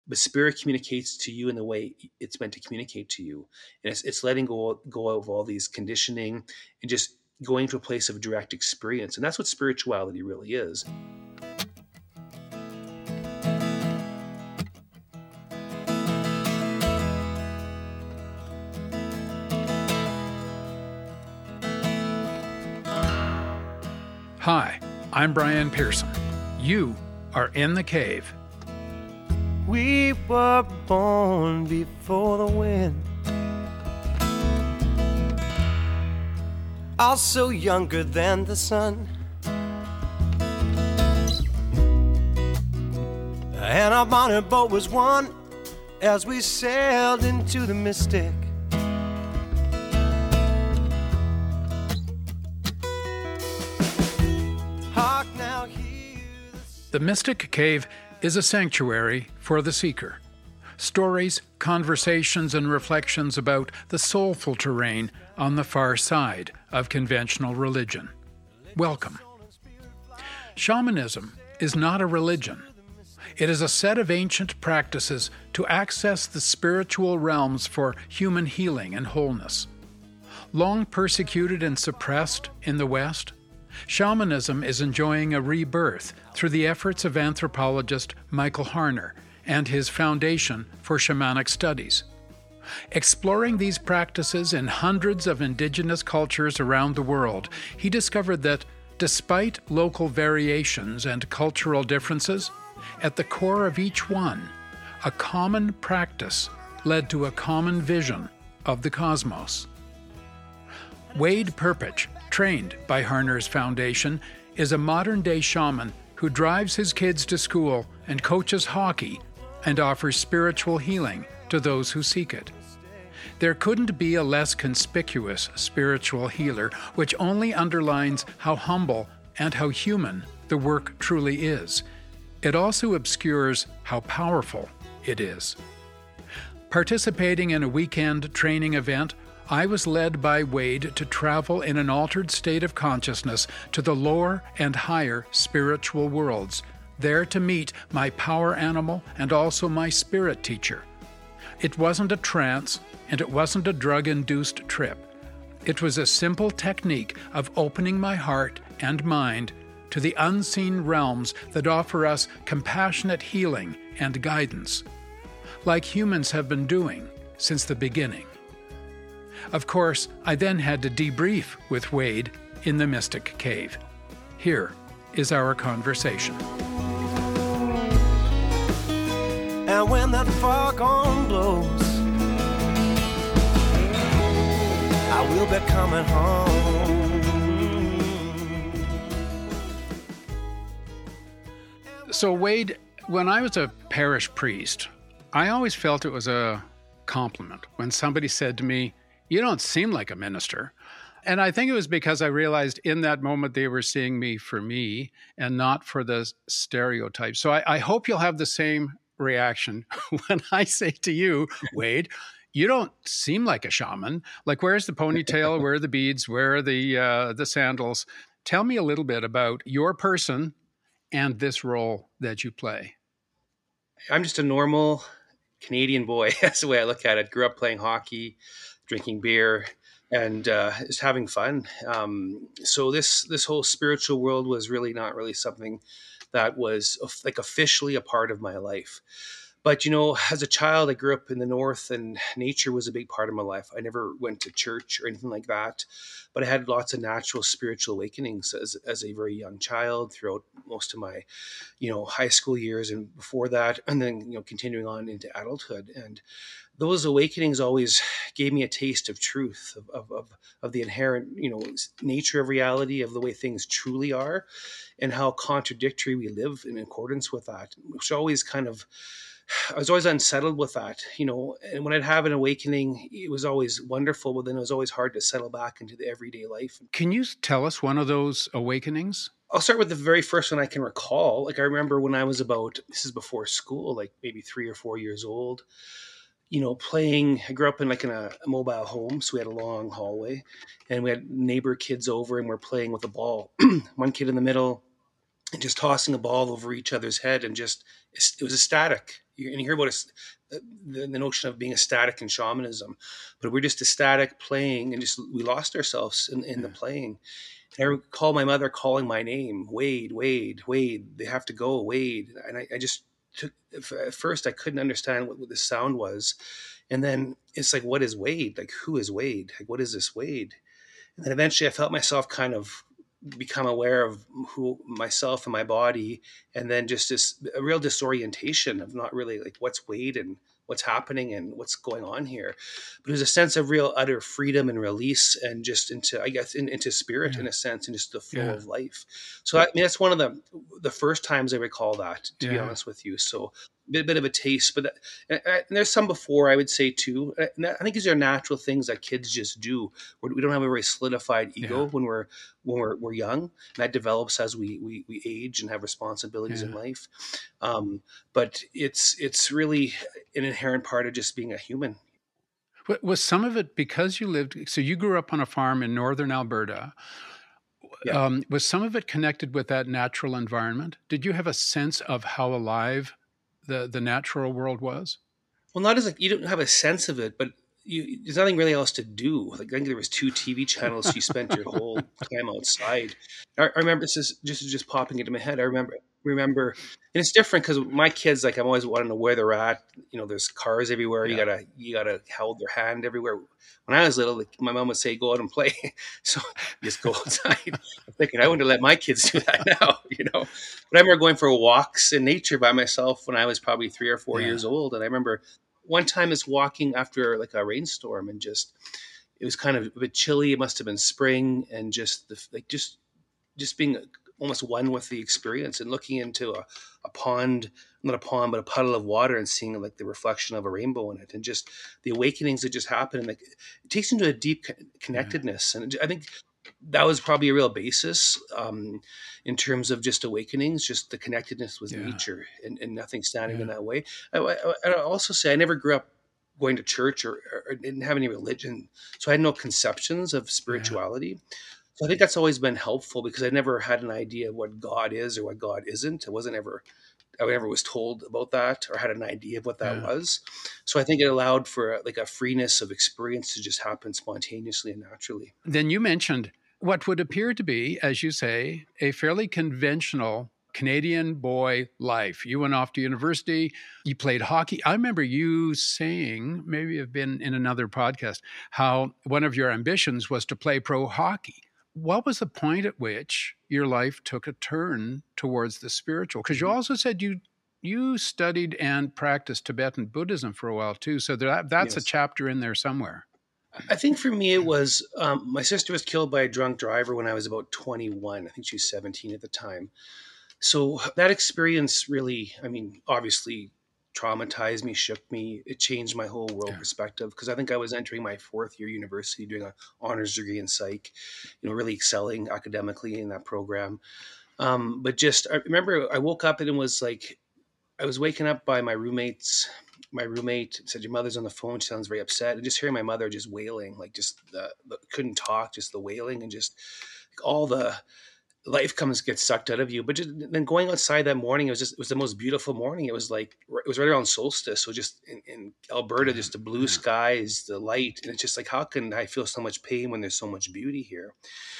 but spirit communicates to you in the way it's meant to communicate to you. And it's letting go of all these conditioning and just going to a place of direct experience. And that's what spirituality really is. Hi, I'm Brian Pearson. You are in the cave. We were born before the wind, also younger than the sun, and our bonnet boat was one as we sailed into the mystic. Hark now, hear The Mystic Cave is a sanctuary for the seeker. Stories, conversations, and reflections about the soulful terrain on the far side of conventional religion. Welcome. Shamanism is not a religion. It is a set of ancient practices to access the spiritual realms for human healing and wholeness. Long persecuted and suppressed in the West, shamanism is enjoying a rebirth through the efforts of anthropologist Michael Harner and his Foundation for Shamanic Studies. Exploring these practices in hundreds of indigenous cultures around the world, he discovered that, despite local variations and cultural differences, at the core of each one, a common practice led to a common vision of the cosmos. Wade Perpich, trained by Harner's Foundation, is a modern-day shaman who drives his kids to school and coaches hockey and offers spiritual healing to those who seek it. There couldn't be a less conspicuous spiritual healer, which only underlines how humble and how human the work truly is. It also obscures how powerful it is. Participating in a weekend training event, I was led by Wade to travel in an altered state of consciousness to the lower and higher spiritual worlds, there to meet my power animal and also my spirit teacher. It wasn't a trance, and it wasn't a drug-induced trip. It was a simple technique of opening my heart and mind to the unseen realms that offer us compassionate healing and guidance, like humans have been doing since the beginning. Of course, I then had to debrief with Wade in the Mystic Cave. Here is our conversation. and when that foghorn blows, I will be coming home. So Wade, when I was a parish priest, I always felt it was a compliment when somebody said to me, "You don't seem like a minister." And I think it was because I realized in that moment they were seeing me for me and not for the stereotype. So I hope you'll have the same reaction when I say to you, Wade, you don't seem like a shaman. Like, where's the ponytail? Where are the beads? Where are the sandals? Tell me a little bit about your person and this role that you play. I'm just a normal Canadian boy. That's the way I look at it. Grew up playing hockey, drinking beer, and just having fun. So this whole spiritual world was really not really something that was like officially a part of my life. But, you know, as a child, I grew up in the North and nature was a big part of my life. I never went to church or anything like that, but I had lots of natural spiritual awakenings as a very young child throughout most of my, high school years and before that, and then, continuing on into adulthood. And those awakenings always gave me a taste of truth, of the inherent, nature of reality, of the way things truly are, and how contradictory we live in accordance with that, which always I was always unsettled with that, and when I'd have an awakening, it was always wonderful, but then it was always hard to settle back into the everyday life. Can you tell us one of those awakenings? I'll start with the very first one I can recall. Like, I remember when I was this is before school, like maybe 3 or 4 years old, playing. I grew up in a mobile home, so we had a long hallway, and we had neighbor kids over, and we're playing with a ball. One kid in the middle, and just tossing a ball over each other's head, and it was ecstatic. and you hear about the notion of being ecstatic in shamanism, but we're just ecstatic playing, and just we lost ourselves in the playing. And I recall my mother calling my name, Wade, Wade, Wade. They have to go, Wade. And I just took, at first I couldn't understand what the sound was, and then it's like, what is Wade? Like, who is Wade? Like, what is this Wade? And then eventually I felt myself kind of become aware of who myself and my body, and then just this a real disorientation of not really like what's Wade and what's happening and what's going on here. But it was a sense of real utter freedom and release, and just into, I guess, into spirit in a sense, and just the flow of life. So I mean, that's one of the first times I recall that, to be honest with you. So a bit of a taste, but and there's some before, I would say too. And I think these are natural things that kids just do. We don't have a very solidified ego when we're young, and that develops as we age and have responsibilities in life. But it's really an inherent part of just being a human. Was some of it because you lived, so you grew up on a farm in northern Alberta. Was some of it connected with that natural environment? Did you have a sense of how alive the natural world was? Well, not as like, you don't have a sense of it, but there's nothing really else to do. Like, I think there was 2 TV channels, so you spent your whole time outside. I remember, this is just popping into my head. I remember, and it's different because my kids, like, I'm always wanting to know where they're at. You know, there's cars everywhere. You gotta hold their hand everywhere. When I was little, like, my mom would say, "Go out and play," so you just go outside. I'm thinking, I wouldn't let my kids do that now, you know. But I remember going for walks in nature by myself when I was probably 3 or 4 years old, and I remember one time I was walking after like a rainstorm, and just it was kind of a bit chilly. It must have been spring, and just just being almost one with the experience, and looking into a pond, not a pond, but a puddle of water, and seeing like the reflection of a rainbow in it, and just the awakenings that just happen. And like, it takes you into a deep connectedness. And I think that was probably a real basis in terms of just awakenings, just the connectedness with nature, and nothing standing in that way. I also say I never grew up going to church or didn't have any religion, so I had no conceptions of spirituality. So I think that's always been helpful, because I never had an idea of what God is or what God isn't. I never was told about that or had an idea of what that was. So I think it allowed for like a freeness of experience to just happen spontaneously and naturally. Then you mentioned what would appear to be, as you say, a fairly conventional Canadian boy life. You went off to university, you played hockey. I remember you saying, maybe you've been in another podcast, how one of your ambitions was to play pro hockey. What was the point at which your life took a turn towards the spiritual? Because you also said you studied and practiced Tibetan Buddhism for a while too. So that's a chapter in there somewhere. I think for me it was, my sister was killed by a drunk driver when I was about 21. I think she was 17 at the time. So that experience really, I mean, obviously traumatized me, shook me. It changed my whole world perspective, because I think I was entering my 4th year university, doing an honors degree in psych, really excelling academically in that program. But just, I remember I woke up and it was like, I was waken up by my roommate said, "Your mother's on the phone. She sounds very upset." And just hearing my mother just wailing, like just the couldn't talk, just the wailing, and just like all the life gets sucked out of you. But then going outside that morning, it was the most beautiful morning. It was like, it was right around solstice. So just in Alberta, just the blue skies, the light. And it's just like, how can I feel so much pain when there's so much beauty here?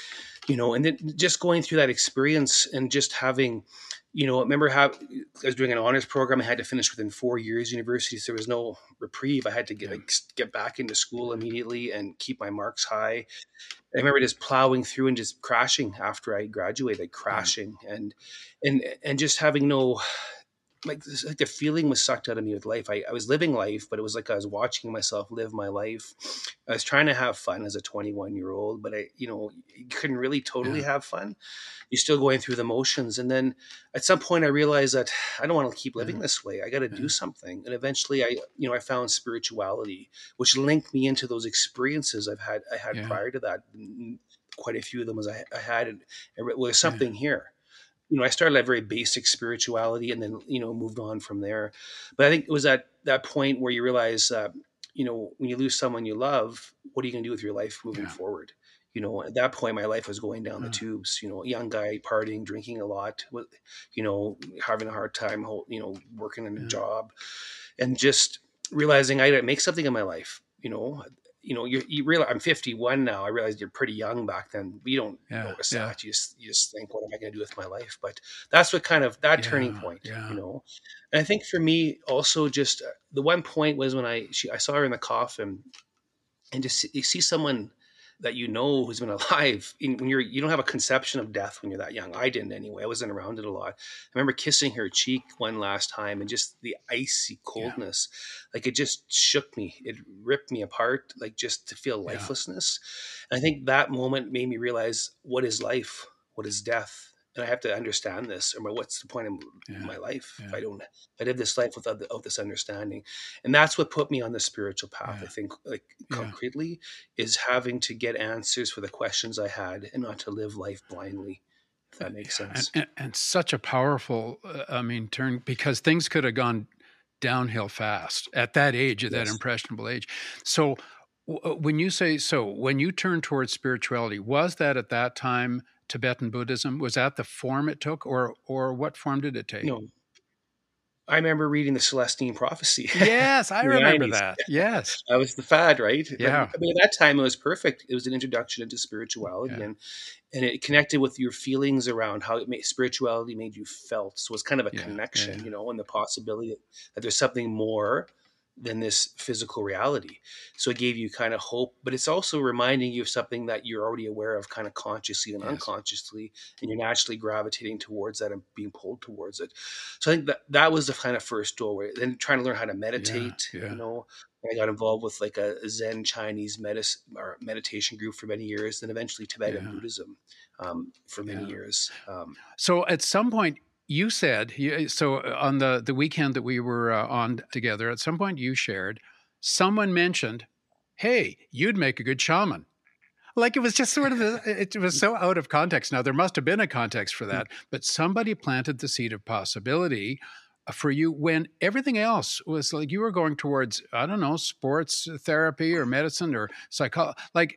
And then just going through that experience, and just having, I remember how I was doing an honors program. I had to finish within 4 years university. So there was no reprieve. I had to get back into school immediately and keep my marks high. I remember just plowing through and just crashing after I graduated, crashing and just having no, like the feeling was sucked out of me with life. I was living life, but it was like I was watching myself live my life. I was trying to have fun as a 21-year-old, but you couldn't really totally have fun. You're still going through the motions. And then at some point I realized that I don't want to keep living this way. I got to do something. And eventually I found spirituality, which linked me into those experiences I had prior to that. Quite a few of them as I had, and there's something here. I started at very basic spirituality, and then, moved on from there. But I think it was at that point where you realize, when you lose someone you love, what are you going to do with your life moving forward? At that point, my life was going down the tubes. Young guy, partying, drinking a lot, having a hard time, working in a job, and just realizing I had to make something in my life. You realize I'm 51 now. I realized you're pretty young back then. You don't notice that. You just think, what am I going to do with my life? But that's what kind of that turning point. And I think for me also, just the one point was when I saw her in the coffin, and just you see someone that who's been alive when you don't have a conception of death when you're that young. I didn't anyway. I wasn't around it a lot. I remember kissing her cheek one last time, and just the icy coldness, like it just shook me. It ripped me apart, like just to feel lifelessness. And I think that moment made me realize, what is life? What is death? And I have to understand this, or what's the point of my life if I live this life without this understanding? And that's what put me on the spiritual path. I think, like concretely, is having to get answers for the questions I had, and not to live life blindly. If that makes sense. And such a powerful, turn, because things could have gone downhill fast at that age, at that impressionable age. So when you turned towards spirituality, was that at that time Tibetan Buddhism? Was that the form it took, or what form did it take? No. I remember reading the Celestine Prophecy. Yes, I remember that. Yes. That was the fad, right? Yeah. At that time, it was perfect. It was an introduction into spirituality, and it connected with your feelings around how spirituality made you felt. So it was kind of a connection, and the possibility that there's something more than this physical reality. So it gave you kind of hope, but it's also reminding you of something that you're already aware of, kind of consciously and unconsciously, and you're naturally gravitating towards that and being pulled towards it. So I think that was the kind of first doorway. Then trying to learn how to meditate, I got involved with like a Zen Chinese meditation group for many years, then eventually Tibetan Buddhism for many years. So at some point, you said, so on the weekend that we were on together, at some point you shared, someone mentioned, hey, you'd make a good shaman. Like, it was just sort of, it was so out of context. Now, there must have been a context for that, but somebody planted the seed of possibility for you when everything else was like, you were going towards, I don't know, sports therapy or medicine or psychology. Like,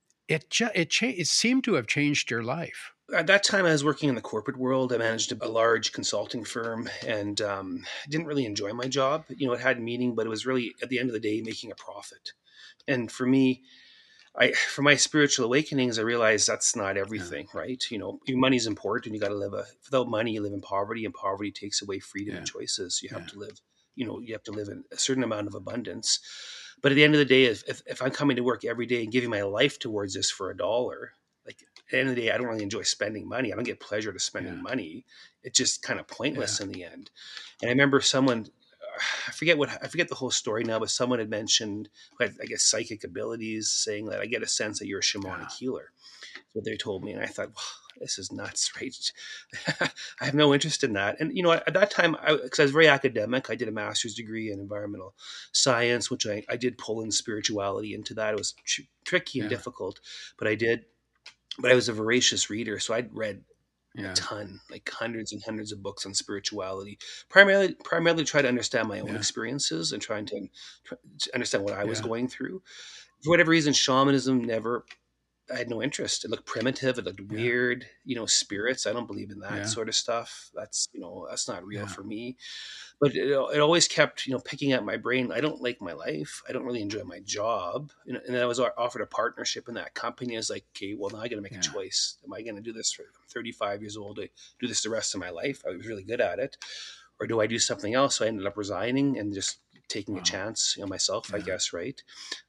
it seemed to have changed your life. At that time, I was working in the corporate world. I managed a large consulting firm, and didn't really enjoy my job. It had meaning, but it was really, at the end of the day, making a profit. And for me, for my spiritual awakenings, I realized that's not everything, right? Your money's important. You got to live without money, you live in poverty, and poverty takes away freedom and choices. You have to live, you have to live in a certain amount of abundance. But at the end of the day, if I'm coming to work every day and giving my life towards this for $1, like, at the end of the day, I don't really enjoy spending money. I don't get pleasure to spending money. It's just kind of pointless in the end. And I remember someone, I forget the whole story now, but someone had mentioned, I guess, psychic abilities, saying that I get a sense that you're a shamanic healer. That's what they told me. And I thought, wow, this is nuts, right? I have no interest in that. And, at that time, because I was very academic, I did a master's degree in environmental science, which I did pull in spirituality into that. It was tricky and difficult, but I did. But I was a voracious reader, so I'd read a ton, like hundreds and hundreds of books on spirituality, primarily to try to understand my own experiences and trying to understand what I was going through. For whatever reason, shamanism I had no interest. It looked primitive. It looked weird. Spirits, I don't believe in that sort of stuff. That's, that's not real for me. But it always kept, picking at my brain. I don't like my life. I don't really enjoy my job. And then I was offered a partnership in that company. I was like, okay, well, now I got to make a choice. Am I going to do this I'm 35 years old? I do this the rest of my life. I was really good at it. Or do I do something else? So I ended up resigning and just taking a chance, myself, I guess, right?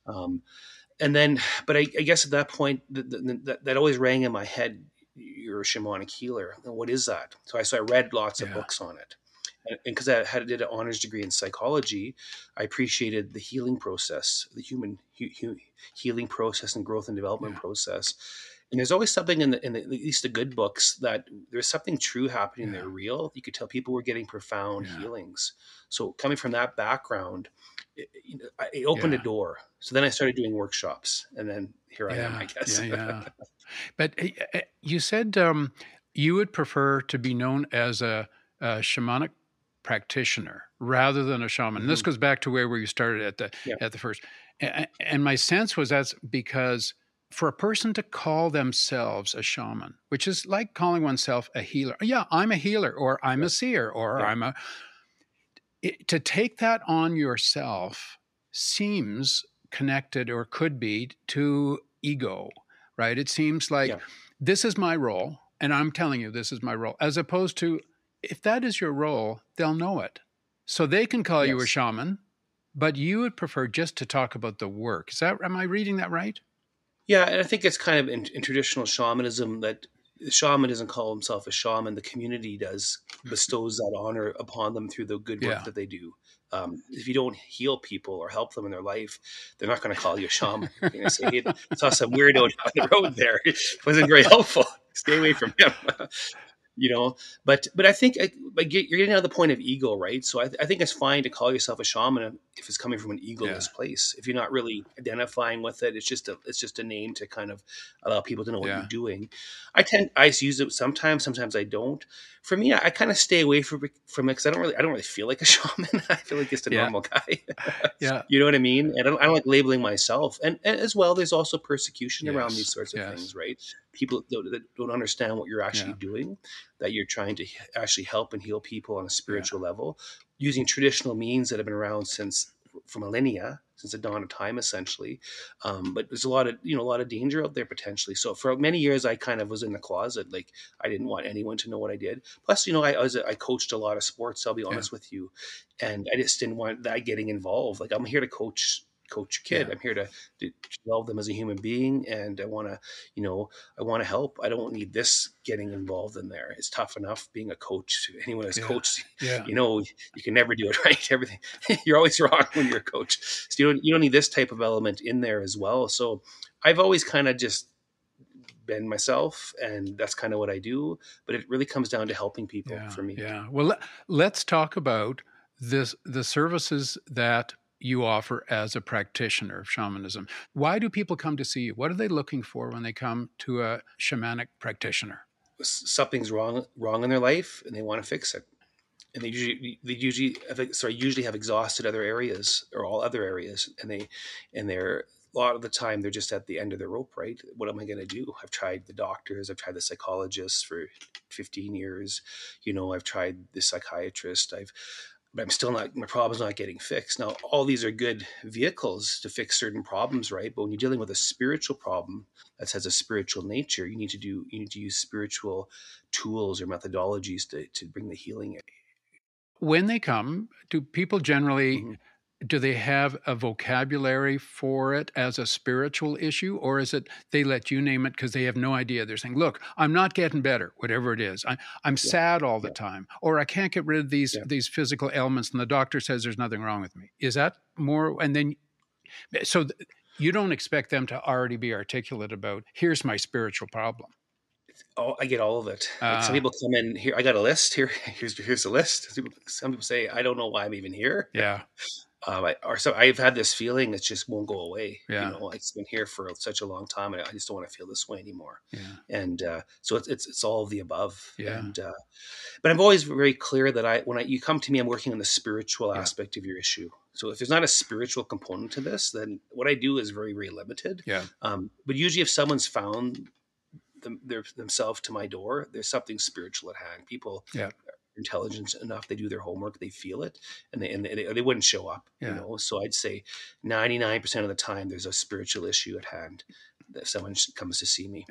And then, but I guess at that point, that always rang in my head, you're a shamanic healer. And what is that? So I read lots of books on it. And because I did an honors degree in psychology, I appreciated the healing process, the human healing process and growth and development process. And there's always something in at least the good books, that there's something true happening there, real. You could tell people were getting profound healings. So coming from that background, it opened a door. So then I started doing workshops, and then here I am, I guess. But you said you would prefer to be known as a shamanic practitioner rather than a shaman. And this goes back to where you started at the first. And my sense was that's because for a person to call themselves a shaman, which is like calling oneself a healer. Yeah, I'm a healer, or I'm a seer, or Yeah. to take that on yourself seems connected, or could be, to ego, right? It seems like Yeah. this is my role, and I'm telling you this is my role, as opposed to, if that is your role, they'll know it. So they can call you a Yes. shaman, but you would prefer just to talk about the work. Am I reading that right? Yeah, and I think it's kind of in traditional shamanism that the shaman doesn't call himself a shaman. The community does, bestows that honor upon them through the good work Yeah. that they do. If you don't heal people or help them in their life, they're not going to call you a shaman. They're going to say, "Hey, saw some weirdo down the road there. It wasn't very helpful. Stay away from him." you know but I think you're getting out of the point of ego, right? So I think it's fine to call yourself a shaman if it's coming from an Yeah. egoless place. If you're not really identifying with it, it's just a name to kind of allow people to know what Yeah. you're doing. I use it sometimes I don't. For me, I kind of stay away from it because I don't really feel like a shaman. I feel like just a Yeah. normal guy. Yeah. You know what I mean? And I don't like labeling myself. And as well, there's also persecution around Yes. these sorts of Yes. things, right? People that don't understand what you're actually Yeah. doing, that you're trying to actually help and heal people on a spiritual level using traditional means that have been around for millennia, since the dawn of time, essentially. But there's a lot of danger out there potentially. So for many years, I kind of was in the closet. Like, I didn't want anyone to know what I did. Plus, I coached a lot of sports, I'll be honest with you. And I just didn't want that getting involved. Like, I'm here to coach a kid. Yeah. I'm here to develop them as a human being. And I want to help. I don't need this getting involved in there. It's tough enough being a coach. Anyone who's coached, Yeah. you can never do it right. Everything, you're always wrong when you're a coach. So you don't need this type of element in there as well. So I've always kind of just been myself, and that's kind of what I do. But it really comes down to helping people for me. Yeah. Well, let's talk about the services that you offer as a practitioner of shamanism. Why do people come to see you? What are they looking for when they come to a shamanic practitioner? Something's wrong in their life, and they want to fix it. And they usually have exhausted other areas, or all other areas, and they're a lot of the time they're just at the end of the rope, right? What am I going to do? I've tried the doctors, I've tried the psychologists for 15 years. I've tried the psychiatrist. But I'm still not, my problem's not getting fixed. Now, all these are good vehicles to fix certain problems, right? But when you're dealing with a spiritual problem that has a spiritual nature, you need to use spiritual tools or methodologies to bring the healing in. When they come, do people generally, do they have a vocabulary for it as a spiritual issue, or is it they let you name it because they have no idea? They're saying, look, I'm not getting better, whatever it is. I'm sad all the time, or I can't get rid of these physical ailments, and the doctor says there's nothing wrong with me. Is that more? And then, so you don't expect them to already be articulate about, here's my spiritual problem. Oh, I get all of it. Like, some people come in here. I got a list here. Here's a list. Some people say, I don't know why I'm even here. Yeah. I've had this feeling that just won't go away. Yeah. It's been here for such a long time, and I just don't want to feel this way anymore. Yeah. And so it's all of the above. Yeah. And but I'm always very clear that when you come to me, I'm working on the spiritual aspect of your issue. So if there's not a spiritual component to this, then what I do is very, very limited. Yeah. But usually, if someone's found themselves to my door, there's something spiritual at hand. People are intelligent enough, they do their homework, they feel it, and they wouldn't show up. So I'd say 99% of the time there's a spiritual issue at hand if someone comes to see me.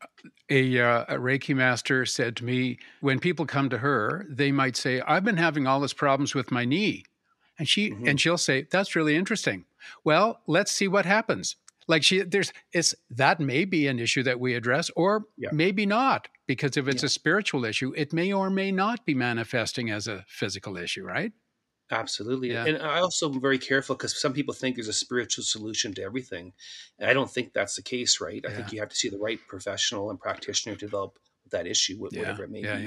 A Reiki master said to me, when people come to her, they might say, I've been having all these problems with my knee. And she'll say, that's really interesting. Well, let's see what happens. Like that may be an issue that we address, or maybe not, because if it's a spiritual issue, it may or may not be manifesting as a physical issue, right? Absolutely. Yeah. And I also am very careful because some people think there's a spiritual solution to everything. And I don't think that's the case, right? I think you have to see the right professional and practitioner to develop that issue, whatever it may be.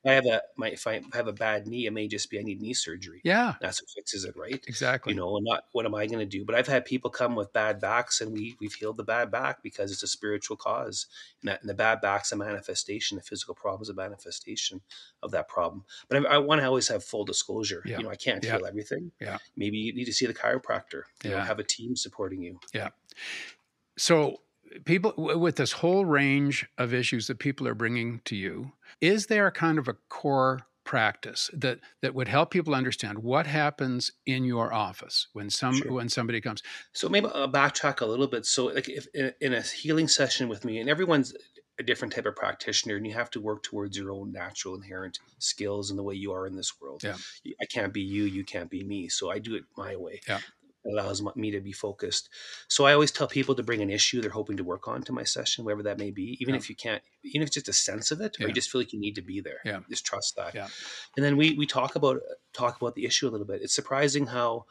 If I have a bad knee, it may just be I need knee surgery. Yeah. That's what fixes it, right? Exactly. And not what am I going to do? But I've had people come with bad backs, and we've healed the bad back because it's a spiritual cause. And the bad back's a manifestation, the physical problem is a manifestation of that problem. But I want to always have full disclosure. Yeah. I can't heal everything. Yeah. Maybe you need to see the chiropractor. Have a team supporting you. Yeah. So people with this whole range of issues that people are bringing to you, is there kind of a core practice that would help people understand what happens in your office when Sure. when somebody comes? So maybe I'll backtrack a little bit. So like if in a healing session with me, and everyone's a different type of practitioner, and you have to work towards your own natural inherent skills and the way you are in this world. Yeah. I can't be you, you can't be me. So I do it my way. Yeah. It allows me to be focused. So I always tell people to bring an issue they're hoping to work on to my session, whatever that may be, even if you can't, even if it's just a sense of it, or you just feel like you need to be there. Yeah. Just trust that. Yeah. And then we talk about the issue a little bit. It's surprising how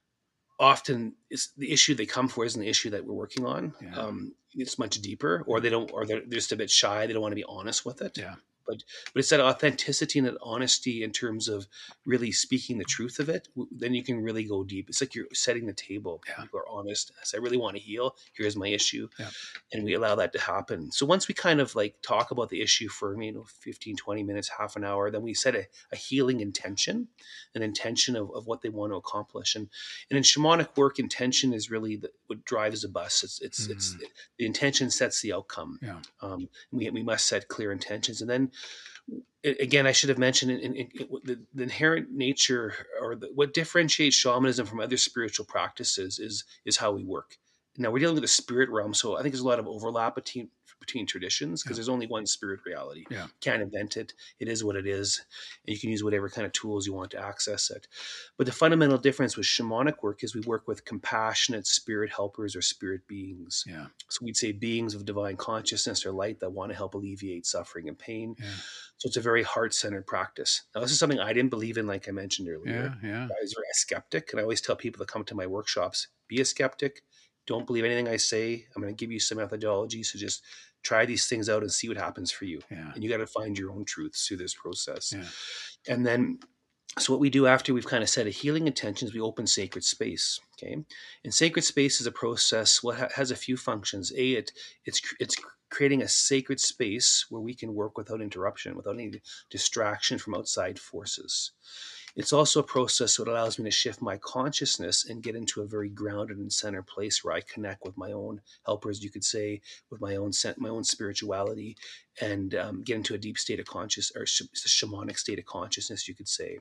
often it's the issue they come for isn't the issue that we're working on. Yeah. It's much deeper, or they're just a bit shy. They don't want to be honest with it. Yeah. But it's that authenticity and that honesty in terms of really speaking the truth of it. Then you can really go deep. It's like you're setting the table. Yeah. People are honest. I say, I really want to heal. Here's my issue. Yeah. And we allow that to happen. So once we kind of like talk about the issue for 15, 20 minutes, half an hour, then we set a healing intention, an intention of what they want to accomplish. And in shamanic work, intention is really what drives the bus. It's the intention sets the outcome. Yeah. We must set clear intentions. And then again, I should have mentioned the inherent nature, or what differentiates shamanism from other spiritual practices is how we work. Now we're dealing with the spirit realm, so I think there's a lot of overlap between traditions, because there's only one spirit reality. Yeah. You can't invent it. It is what it is, and you can use whatever kind of tools you want to access it. But the fundamental difference with shamanic work is we work with compassionate spirit helpers or spirit beings. Yeah. So we'd say beings of divine consciousness or light that want to help alleviate suffering and pain. Yeah. So it's a very heart-centered practice. Now, this is something I didn't believe in, like I mentioned earlier. Yeah. I was a skeptic, and I always tell people that come to my workshops, be a skeptic. Don't believe anything I say. I'm going to give you some methodology. So just try these things out and see what happens for you. Yeah. And you got to find your own truths through this process. Yeah. And then, so what we do after we've kind of set a healing intentions, we open sacred space. Okay. And sacred space is a process. Has a few functions. It's creating a sacred space where we can work without interruption, without any distraction from outside forces. It's also a process that allows me to shift my consciousness and get into a very grounded and centered place where I connect with my own helpers, you could say, with my own spirituality, and get into a deep state of conscious, or shamanic state of consciousness, you could say.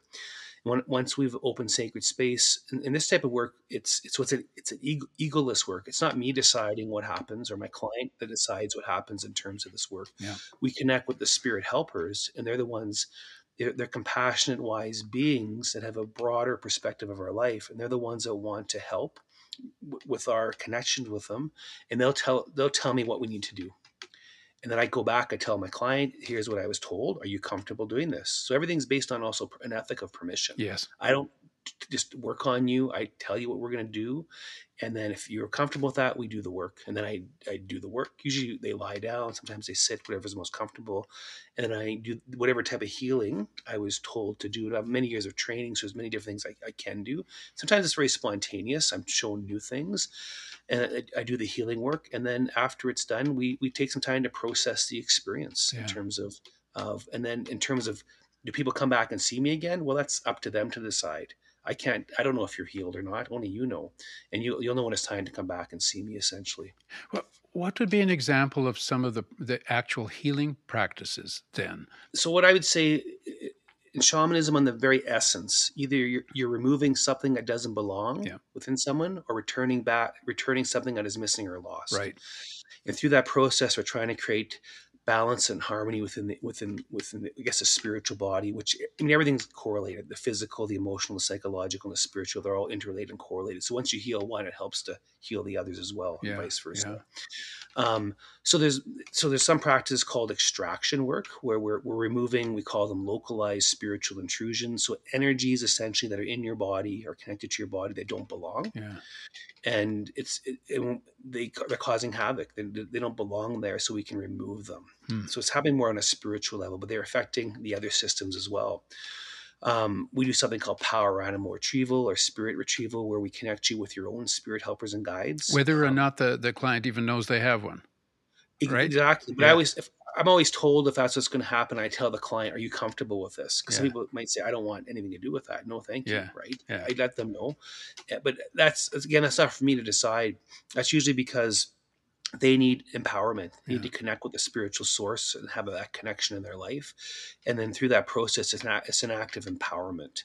Once we've opened sacred space, in this type of work, it's an egoless work. It's not me deciding what happens, or my client that decides what happens in terms of this work. Yeah. We connect with the spirit helpers, and they're the ones. They're compassionate, wise beings that have a broader perspective of our life, and they're the ones that want to help with our connections with them. And they'll tell me what we need to do, and then I go back. I tell my client, "Here's what I was told. Are you comfortable doing this?" So everything's based on also an ethic of permission. Yes. I don't just work on you. I tell you what we're going to do. And then if you're comfortable with that, we do the work. And then I do the work. Usually they lie down. Sometimes they sit, whatever's most comfortable. And then I do whatever type of healing I was told to do. I have many years of training, so there's many different things I can do. Sometimes it's very spontaneous. I'm shown new things. And I do the healing work. And then after it's done, we take some time to process the experience in terms of, and then in terms of, do people come back and see me again? Well, that's up to them to decide. I don't know if you're healed or not. Only you know. And you'll know when it's time to come back and see me, essentially. Well, what would be an example of some of the actual healing practices then? So what I would say in shamanism, on the very essence, either you're removing something that doesn't belong within someone, or returning something that is missing or lost. Right. And through that process, we're trying to create balance and harmony within the, I guess, the spiritual body, which, I mean, everything's correlated. The physical, the emotional, the psychological, and the spiritual, they're all interrelated and correlated. So once you heal one, it helps to heal the others as well, and vice versa. So there's some practices called extraction work, where we're removing, we call them localized spiritual intrusions. So energies essentially that are in your body or connected to your body that don't belong. Yeah. And they're causing havoc. They don't belong there, so we can remove them. So it's happening more on a spiritual level, but they're affecting the other systems as well. We do something called power animal retrieval or spirit retrieval, where we connect you with your own spirit helpers and guides. Whether or not the client even knows they have one. Right? Exactly. But I'm always told if that's what's going to happen, I tell the client, are you comfortable with this? Because some people might say, I don't want anything to do with that. No, thank you. Right. I let them know. But that's not for me to decide. That's usually because they need empowerment. They Yeah. need to connect with the spiritual source and have that connection in their life. And then through that process, it's an act of empowerment.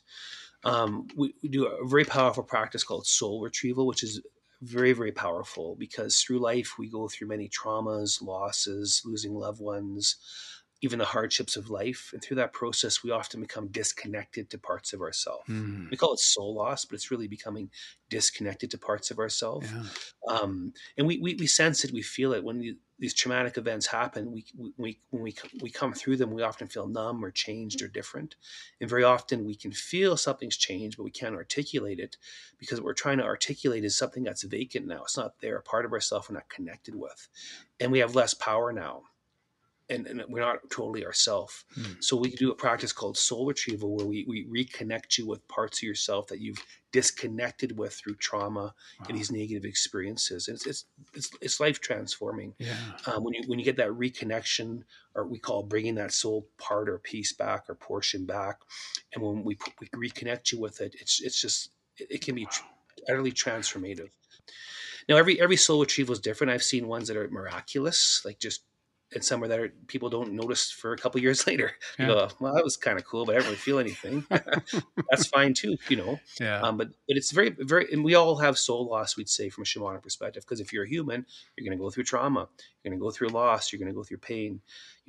We do a very powerful practice called soul retrieval, which is very, very powerful because through life we go through many traumas, losses, losing loved ones, even the hardships of life. And through that process, we often become disconnected to parts of ourselves. Mm. We call it soul loss, but it's really becoming disconnected to parts of ourselves. Yeah. And we sense it, we feel it when these traumatic events happen. When we come through them, we often feel numb or changed or different. And very often we can feel something's changed, but we can't articulate it because what we're trying to articulate is something that's vacant now. It's not there, a part of ourselves we're not connected with. And we have less power now. And we're not totally ourselves. So we do a practice called soul retrieval where we reconnect you with parts of yourself that you've disconnected with through trauma and these negative experiences. And it's life transforming. Yeah. When you get that reconnection, or we call bringing that soul part or piece back or portion back, and when we reconnect you with it, it can be utterly transformative. Now, every soul retrieval is different. I've seen ones that are miraculous, like just, and some that are people don't notice for a couple of years later. You Yeah. go, well, that was kind of cool, but I don't really feel anything. That's fine too, Yeah. But it's very, very, and we all have soul loss, we'd say, from a shamanic perspective, because if you're a human, you're going to go through trauma, you're going to go through loss, you're going to go through pain.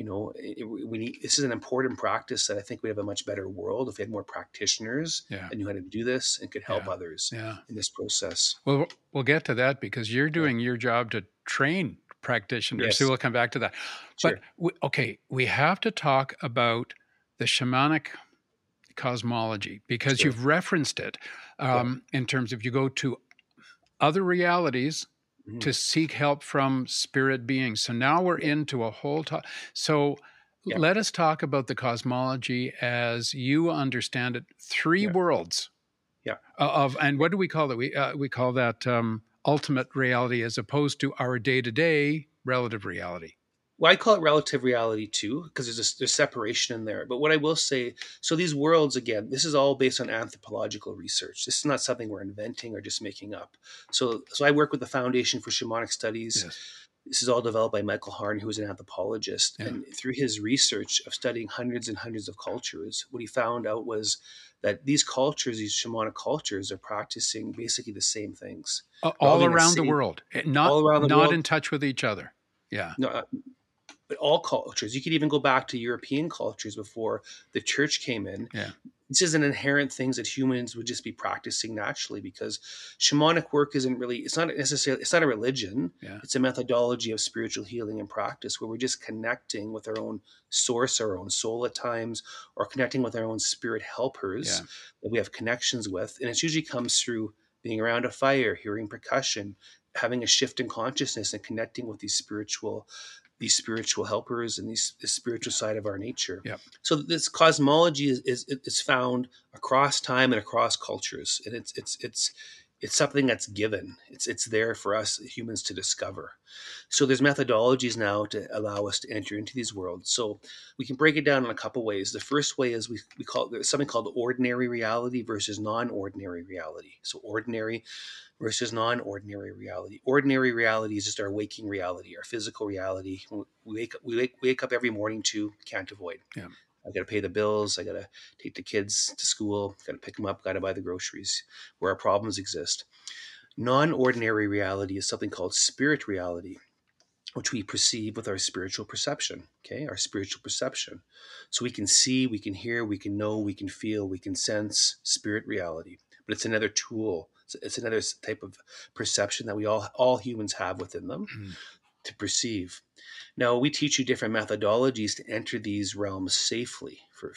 This is an important practice that I think we'd have a much better world if we had more practitioners Yeah. that knew how to do this and could help others Yeah. in this process. Well, we'll get to that because you're doing your job to train practitioners. Yes. So we'll come back to that. Sure. But we have to talk about the shamanic cosmology because Sure. you've referenced it in terms of you go to other realities to seek help from spirit beings. So now we're into a whole talk. So let us talk about the cosmology as you understand it. Three worlds. Yeah. And what do we call that? We call that ultimate reality as opposed to our day-to-day relative reality. Well, I call it relative reality too, because there's separation in there. But what I will say, so these worlds, again, this is all based on anthropological research. This is not something we're inventing or just making up. So I work with the Foundation for Shamanic Studies. Yes. This is all developed by Michael Harn, who is an anthropologist. Yeah. And through his research of studying hundreds and hundreds of cultures, what he found out was that these cultures, these shamanic cultures, are practicing basically the same things. All around the world. Not in touch with each other. Yeah. No, but all cultures. You could even go back to European cultures before the church came in. Yeah. This is an inherent things that humans would just be practicing naturally, because shamanic work isn't really, it's not a religion. Yeah. It's a methodology of spiritual healing and practice where we're just connecting with our own source, our own soul at times, or connecting with our own spirit helpers that we have connections with. And it usually comes through being around a fire, hearing percussion, having a shift in consciousness and connecting with these spiritual helpers and the spiritual side of our nature. Yep. So this cosmology is found across time and across cultures, and it's something that's given. It's there for us humans to discover. So there's methodologies now to allow us to enter into these worlds. So we can break it down in a couple ways. The first way is we call there's something called ordinary reality versus non-ordinary reality. So ordinary versus non-ordinary reality. Ordinary reality is just our waking reality, our physical reality. We wake up every morning can't avoid. Yeah. I got to pay the bills. I got to take the kids to school. Got to pick them up. Got to buy the groceries. Where our problems exist. Non-ordinary reality is something called spirit reality, which we perceive with our spiritual perception. Okay, our spiritual perception. So we can see, we can hear, we can know, we can feel, we can sense spirit reality. But it's another tool. It's another type of perception that we all humans have within them to perceive. Now, we teach you different methodologies to enter these realms safely.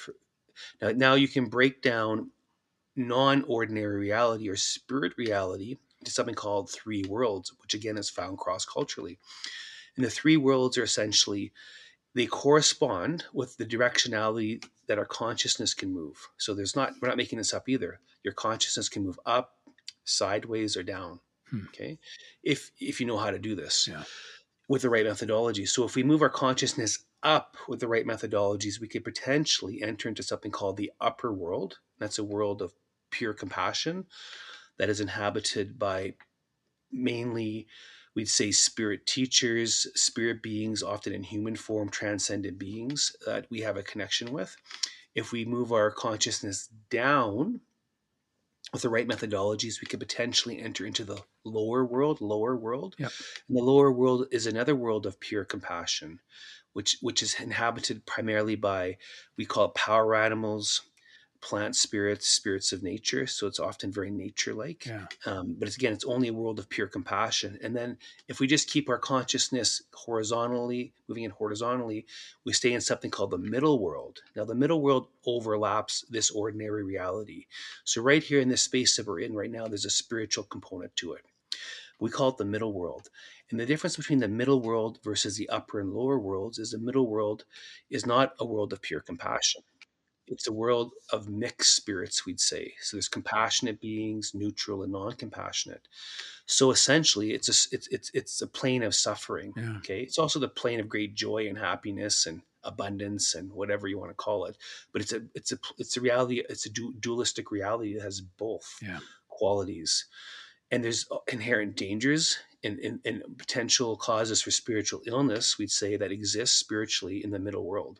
Now you can break down non-ordinary reality or spirit reality into something called three worlds, which again is found cross-culturally. And the three worlds are essentially, they correspond with the directionality that our consciousness can move. So we're not making this up either. Your consciousness can move up, sideways, or down. Okay, if you know how to do this with the right methodology. So if we move our consciousness up with the right methodologies, we could potentially enter into something called the upper world. That's a world of pure compassion that is inhabited by mainly We'd say spirit teachers, spirit beings, often in human form, transcendent beings that we have a connection with. If we move our consciousness down with the right methodologies, we could potentially enter into the lower world. Yep. And the lower world is another world of pure compassion, which is inhabited primarily by, we call it power animals, plant spirits, spirits of nature. So it's often very nature-like. Yeah. But it's only a world of pure compassion. And then if we just keep our consciousness moving in horizontally, we stay in something called the middle world. Now, the middle world overlaps this ordinary reality. So right here in this space that we're in right now, there's a spiritual component to it. We call it the middle world. And the difference between the middle world versus the upper and lower worlds is the middle world is not a world of pure compassion. It's a world of mixed spirits, we'd say. So there's compassionate beings, neutral and non-compassionate. So essentially, it's a plane of suffering. Yeah. Okay, it's also the plane of great joy and happiness and abundance and whatever you want to call it. But it's a reality. It's a dualistic reality that has both qualities. And there's inherent dangers and potential causes for spiritual illness, we'd say, that exist spiritually in the middle world.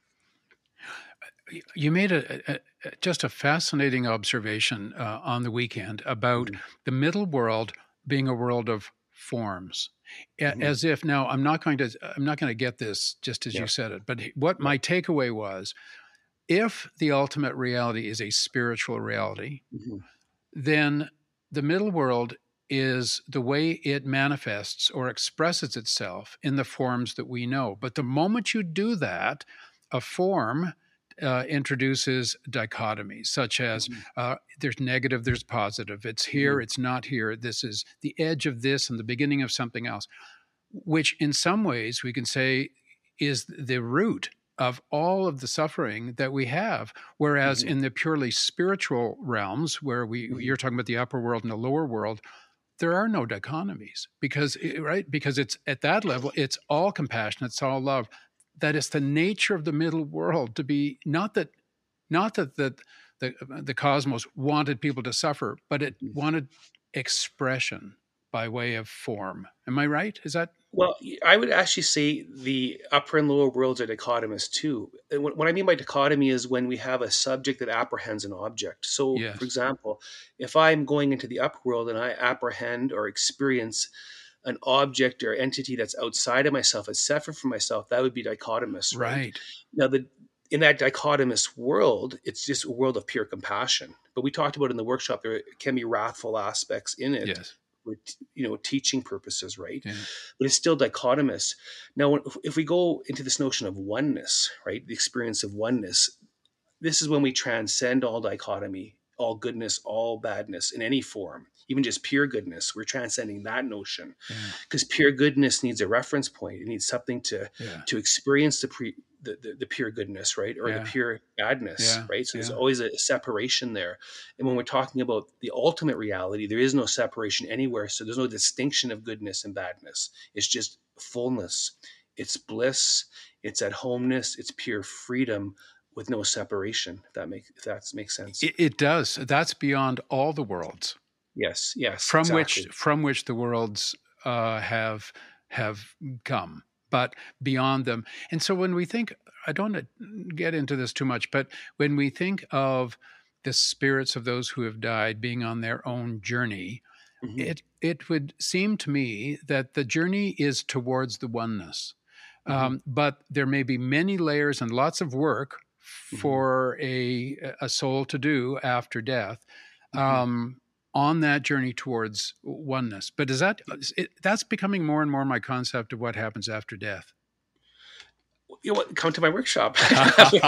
You made just a fascinating observation on the weekend about the middle world being a world of forms, as if now I'm not going to get this just as you said it, but what my takeaway was, if the ultimate reality is a spiritual reality, then the middle world is the way it manifests or expresses itself in the forms that we know. But the moment you do that, a form introduces dichotomies, such as there's negative, there's positive. It's here, it's not here. This is the edge of this and the beginning of something else, which in some ways we can say is the root of all of the suffering that we have. Whereas in the purely spiritual realms, where you're talking about the upper world and the lower world, there are no dichotomies because it's at that level, it's all compassion, it's all love. That it's the nature of the middle world to be not that the cosmos wanted people to suffer, but it wanted expression by way of form. Am I right? Is that? Well, I would actually say the upper and lower worlds are dichotomous too. And what I mean by dichotomy is when we have a subject that apprehends an object. So, for example, if I'm going into the upper world and I apprehend or experience an object or entity that's outside of myself, it's separate from myself, that would be dichotomous. Right. Now, in that dichotomous world, it's just a world of pure compassion. But we talked about in the workshop, there can be wrathful aspects in it, for, teaching purposes, right? Yeah. But it's still dichotomous. Now, if we go into this notion of oneness, right, the experience of oneness, this is when we transcend all dichotomy, all goodness, all badness in any form. Even just pure goodness, we're transcending that notion, because pure goodness needs a reference point. It needs something to experience the pure goodness, right, or the pure badness, right. So there's always a separation there. And when we're talking about the ultimate reality, there is no separation anywhere. So there's no distinction of goodness and badness. It's just fullness. It's bliss. It's at homeness. It's pure freedom with no separation. If that makes sense. It does. That's beyond all the worlds. Yes. From which the worlds have come, but beyond them. And so when we think, I don't want to get into this too much, but when we think of the spirits of those who have died being on their own journey, it would seem to me that the journey is towards the oneness. But there may be many layers and lots of work for a soul to do after death. On that journey towards oneness. But that's becoming more and more my concept of what happens after death. You know what? Come to my workshop. Plug.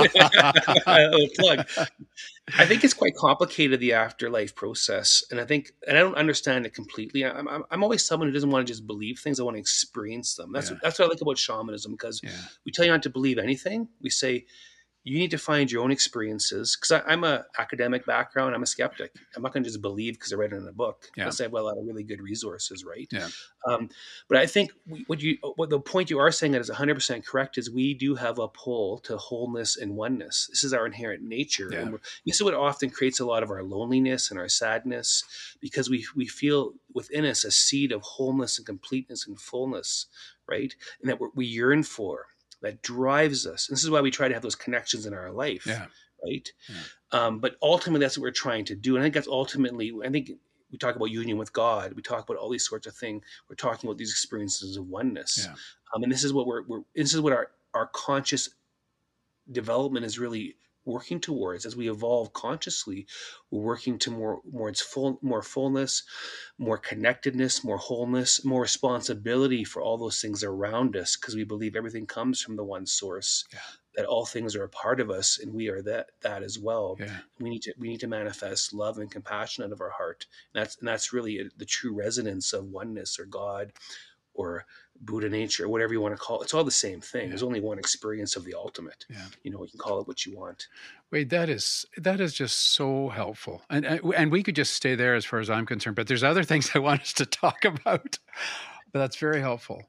I think it's quite complicated, the afterlife process, and I don't understand it completely. I'm always someone who doesn't want to just believe things. I want to experience them. That's what I like about shamanism, because we tell you not to believe anything. We say, you need to find your own experiences. Because I'm a academic background, I'm a skeptic. I'm not going to just believe because I read it in a book. Yeah. Unless I have a lot of really good resources, right? Yeah. But I think what the point you are saying that is 100% correct is we do have a pull to wholeness and oneness. This is our inherent nature. Yeah. And this is what often creates a lot of our loneliness and our sadness, because we feel within us a seed of wholeness and completeness and fullness, right? And that we yearn for, that drives us. And this is why we try to have those connections in our life, Yeah. right? Yeah. But ultimately, that's what we're trying to do. And I think that's ultimately, we talk about union with God. We talk about all these sorts of things. We're talking about these experiences of oneness. Yeah. And this is what this is what our conscious development is really working towards. As we evolve consciously, we're working to more fullness, more connectedness, more wholeness, more responsibility for all those things around us, because we believe everything comes from the one source. Yeah. That all things are a part of us, and we are that as well. Yeah. We need to manifest love and compassion out of our heart. And that's really the true resonance of oneness or God or Buddha nature, or whatever you want to call it. It's all the same thing. Yeah. There's only one experience of the ultimate. Yeah. You can call it what you want. Wade, that is just so helpful, and we could just stay there as far as I'm concerned. But there's other things I want us to talk about. But that's very helpful.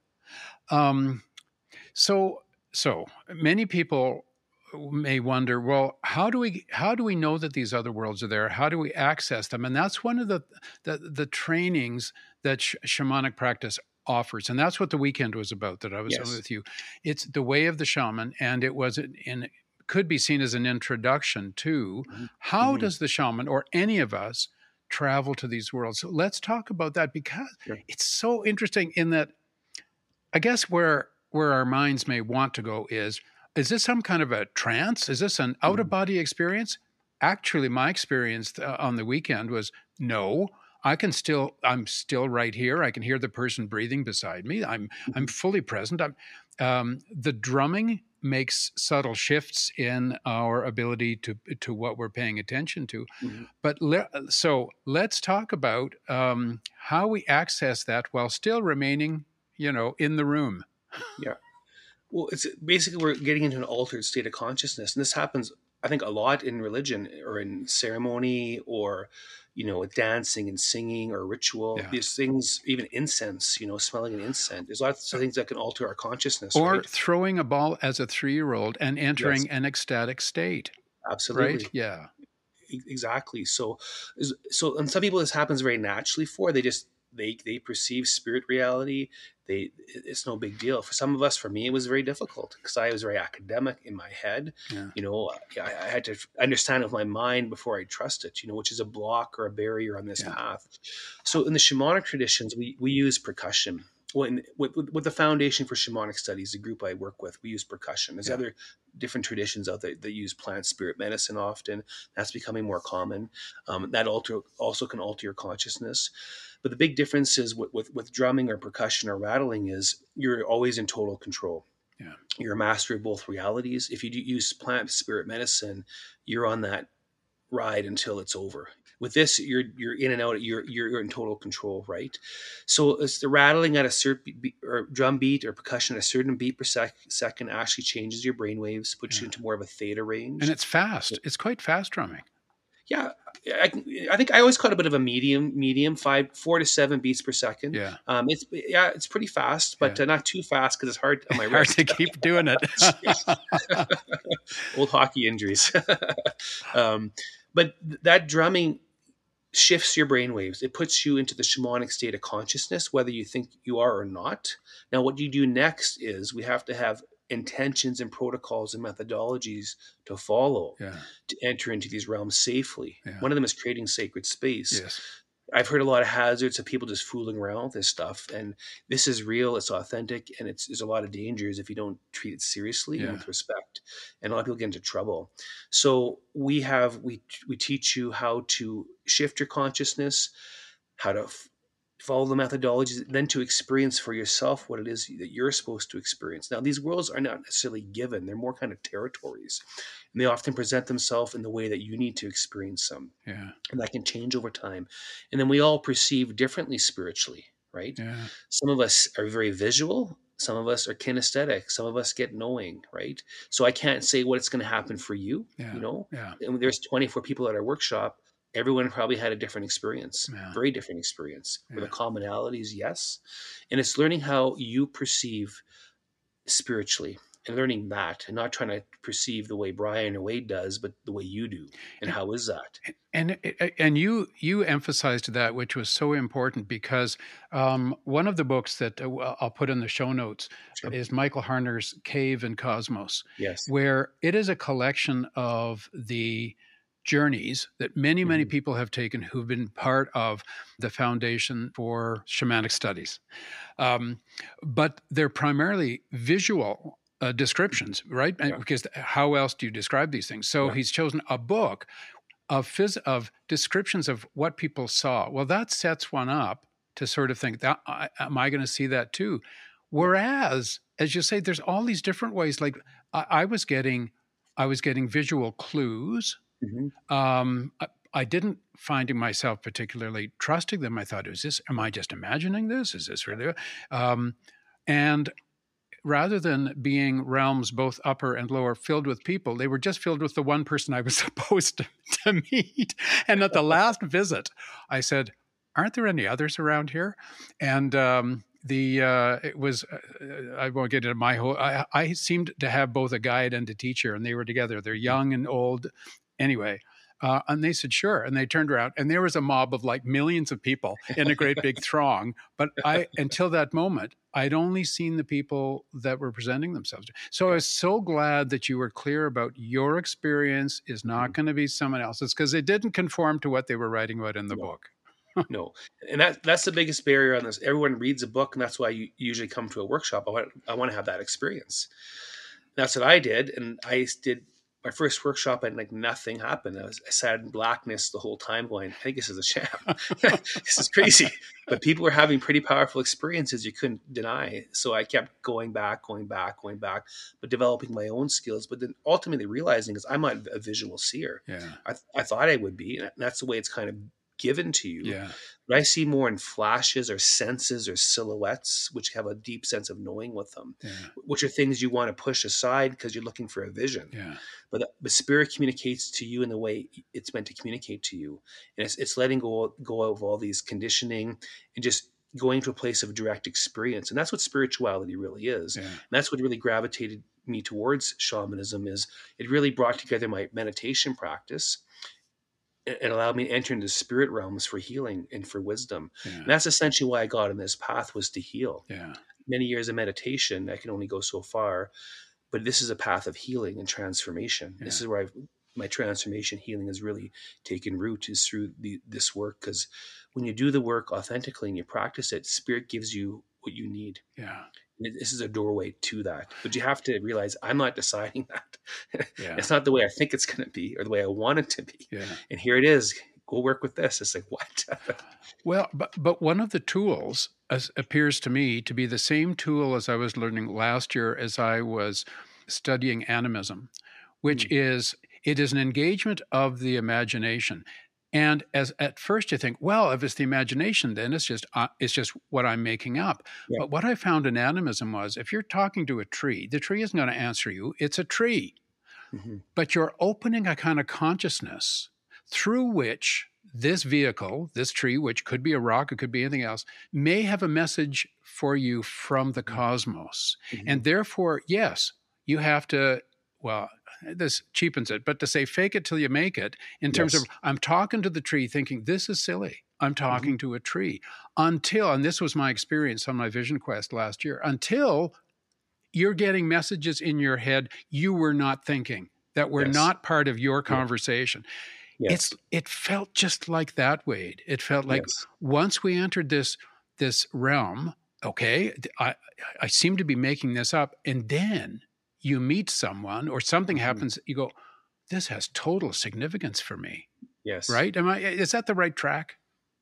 So many people may wonder, well, how do we know that these other worlds are there? How do we access them? And that's one of the trainings that shamanic practice offers, and that's what the weekend was about that I was on with you. It's the way of the shaman, and it was could be seen as an introduction to how does the shaman or any of us travel to these worlds. So let's talk about that, because it's so interesting in that I guess where our minds may want to go is this some kind of a trance? Is this an out-of-body experience? Actually, my experience on the weekend was, no, I'm still right here. I can hear the person breathing beside me. I'm fully present. The drumming makes subtle shifts in our ability to what we're paying attention to. But so let's talk about how we access that while still remaining, in the room. Yeah. Well, it's basically we're getting into an altered state of consciousness. And this happens, I think, a lot in religion or in ceremony or, with dancing and singing or ritual. Yeah. These things, even incense, smelling an incense. There's lots of things that can alter our consciousness. Or throwing a ball as a 3-year-old and entering an ecstatic state. Absolutely. Right? Yeah. Exactly. So, and some people this happens very naturally for. They perceive spirit reality. It's no big deal. For some of us, for me, it was very difficult because I was very academic in my head. Yeah. I had to understand it with my mind before I trust it, which is a block or a barrier on this path. So in the shamanic traditions, we use percussion. Well, with the Foundation for Shamanic Studies, the group I work with, we use percussion. There's other different traditions out there that use plant spirit medicine often. That's becoming more common. That also can alter your consciousness. But the big difference is with drumming or percussion or rattling is you're always in total control. Yeah. You're a master of both realities. If you use plant spirit medicine, you're on that ride until it's over. With this, you're in and out. You're in total control, right? So it's the rattling at a certain beat, or drum beat or percussion at a certain beat per second actually changes your brain waves, puts you into more of a theta range. And it's fast. It's quite fast drumming. Yeah, I think I always caught a bit of a medium, 4 to 7 beats per second. Yeah, it's pretty fast, but not too fast because it's hard on my wrist. Hard to keep doing it. Old hockey injuries. But that drumming shifts your brain waves. It puts you into the shamanic state of consciousness, whether you think you are or not. Now, what you do next is we have to have intentions and protocols and methodologies to follow to enter into these realms safely. Yeah. One of them is creating sacred space. Yes. I've heard a lot of hazards of people just fooling around with this stuff, and this is real, it's authentic, and there's a lot of dangers if you don't treat it seriously and with respect. And a lot of people get into trouble. So we teach you how to shift your consciousness, how to follow the methodologies, then to experience for yourself what it is that you're supposed to experience. Now, these worlds are not necessarily given. They're more kind of territories. And they often present themselves in the way that you need to experience them. Yeah. And that can change over time. And then we all perceive differently spiritually, right? Yeah. Some of us are very visual. Some of us are kinesthetic. Some of us get knowing, right? So I can't say what's going to happen for you, Yeah. you know? Yeah. And there's 24 people at our workshop. Everyone probably had a different experience, Yeah. very different experience. Yeah. Were the commonalities? Yes. And it's learning how you perceive spiritually and learning that, and not trying to perceive the way Brian or Wade does, but the way you do. And how is that? And you emphasized that, which was so important, because one of the books that I'll put in the show notes Sure. is Michael Harner's Cave and Cosmos, Yes. where it is a collection of the journeys that many people have taken who've been part of the Foundation for Shamanic Studies. But they're primarily visual descriptions, right? Yeah. Because how else do you describe these things? So he's chosen a book of descriptions of what people saw. Well, that sets one up to sort of think, am I going to see that too? Whereas, as you say, there's all these different ways. Like I was getting visual clues. Mm-hmm. I didn't finding myself particularly trusting them. I thought, am I just imagining this? Is this really? And rather than being realms both upper and lower filled with people, they were just filled with the one person I was supposed to meet. And at the last visit, I said, aren't there any others around here? And it was, I won't get into my whole, I seemed to have both a guide and a teacher, and they were together. They're young and old. Anyway, and they said, sure. And they turned around, and there was a mob of like millions of people in a great big throng. But until that moment, I'd only seen the people that were presenting themselves. So I was so glad that you were clear about your experience is not going to be someone else's, because it didn't conform to what they were writing about in the book. No. And that's the biggest barrier on this. Everyone reads a book, and that's why you usually come to a workshop. I want to have that experience. That's what I did. And I did my first workshop, and like nothing happened. I sat in blackness the whole time going, I think this is a sham. This is crazy. But people were having pretty powerful experiences you couldn't deny. So I kept going back, but developing my own skills. But then ultimately realizing is I'm not a visual seer. Yeah. I thought I would be. And that's the way it's kind of given to you. Yeah. But I see more in flashes or senses or silhouettes, which have a deep sense of knowing with them, which are things you want to push aside because you're looking for a vision. Yeah. But the spirit communicates to you in the way it's meant to communicate to you. And it's letting go of all these conditioning and just going to a place of direct experience. And that's what spirituality really is. Yeah. And that's what really gravitated me towards shamanism. Is it really brought together my meditation practice. It allowed me to enter into spirit realms for healing and for wisdom. Yeah. And that's essentially why I got in this path, was to heal. Yeah. Many years of meditation, I can only go so far, but this is a path of healing and transformation. Yeah. This is where my transformation healing has really taken root, is through this work. Because when you do the work authentically and you practice it, spirit gives you what you need. Yeah. This is a doorway to that. But you have to realize I'm not deciding that. Yeah. It's not the way I think it's going to be or the way I want it to be. Yeah. And here it is. Go work with this. It's like, what? Well, but one of the tools appears to me to be the same tool as I was learning last year as I was studying animism, which is, it is an engagement of the imagination. And as at first you think, well, if it's the imagination, then it's just what I'm making up. Yeah. But what I found in animism was, if you're talking to a tree, the tree isn't going to answer you. It's a tree. Mm-hmm. But you're opening a kind of consciousness through which this vehicle, this tree, which could be a rock, it could be anything else, may have a message for you from the cosmos. Mm-hmm. And therefore, yes, you have to, well, this cheapens it, but to say fake it till you make it, in terms of, I'm talking to the tree thinking, this is silly. I'm talking to a tree. Until, and this was my experience on my Vision Quest last year, until you're getting messages in your head you were not thinking, that were not part of your conversation. Yes. It felt just like that, Wade. It felt like once we entered this realm, okay, I seem to be making this up, and then you meet someone or something happens, you go, this has total significance for me. Yes. Right? Is that the right track?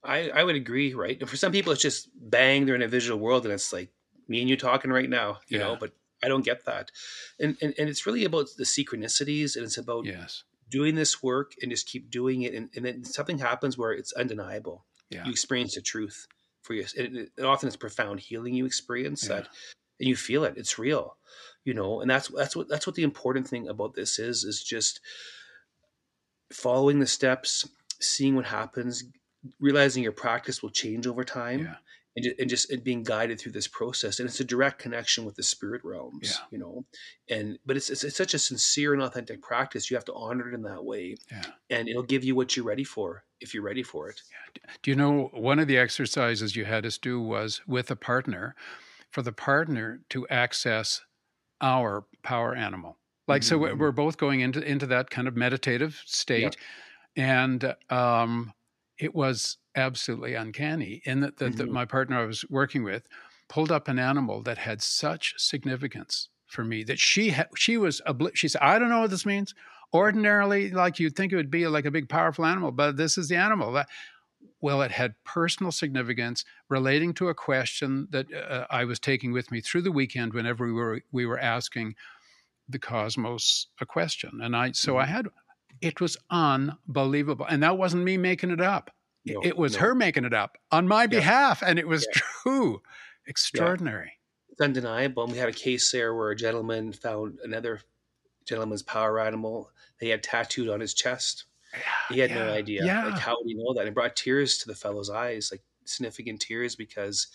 I would agree, right? And for some people, it's just bang, they're in a visual world and it's like me and you talking right now, you know, but I don't get that. And it's really about the synchronicities, and it's about doing this work and just keep doing it. And then something happens where it's undeniable. Yeah. You experience the truth for you. And often it's profound healing you experience that and you feel it. It's real, and that's what the important thing about this is just following the steps, seeing what happens, realizing your practice will change over time, Yeah. and just being guided through this process. And it's a direct connection with the spirit realms, but it's such a sincere and authentic practice. You have to honor it in that way, Yeah. and it'll give you what you're ready for if you're ready for it. Do you know, one of the exercises you had us do was with a partner, for the partner to access our power animal. Like, so we're both going into that kind of meditative state. And it was absolutely uncanny in that my partner I was working with pulled up an animal that had such significance for me that she said, I don't know what this means. Ordinarily, like, you'd think it would be like a big, powerful animal, but this is the animal. Well, it had personal significance relating to a question that I was taking with me through the weekend whenever we were asking the cosmos a question. And I had, it was unbelievable. And that wasn't me making it up. It was her making it up on my behalf. And it was true. Extraordinary. It's undeniable. And we had a case there where a gentleman found another gentleman's power animal that he had tattooed on his chest. He had no idea. Like, how would he know that? It brought tears to the fellow's eyes, like significant tears, because